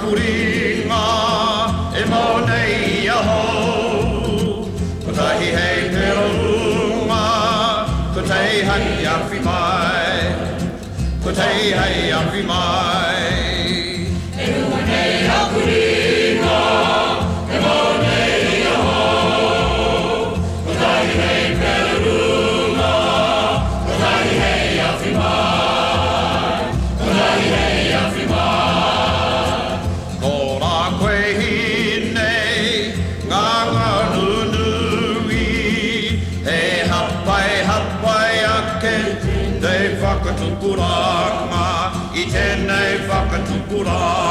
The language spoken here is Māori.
kuringa e mau nei aho. Ko tahi hei te runga, ko tei hai awhi mai, ko tei hai awhi mai. E rua nei a kuringa, e mau nei aho. Ko tahi hei te runga, ko tahi hei awhi mai, ko tahi hei awhi mai. Ko rā koe hinei, ngā nunui, e hapai ake, te whakatupuranga, I tēnei whakatupuranga.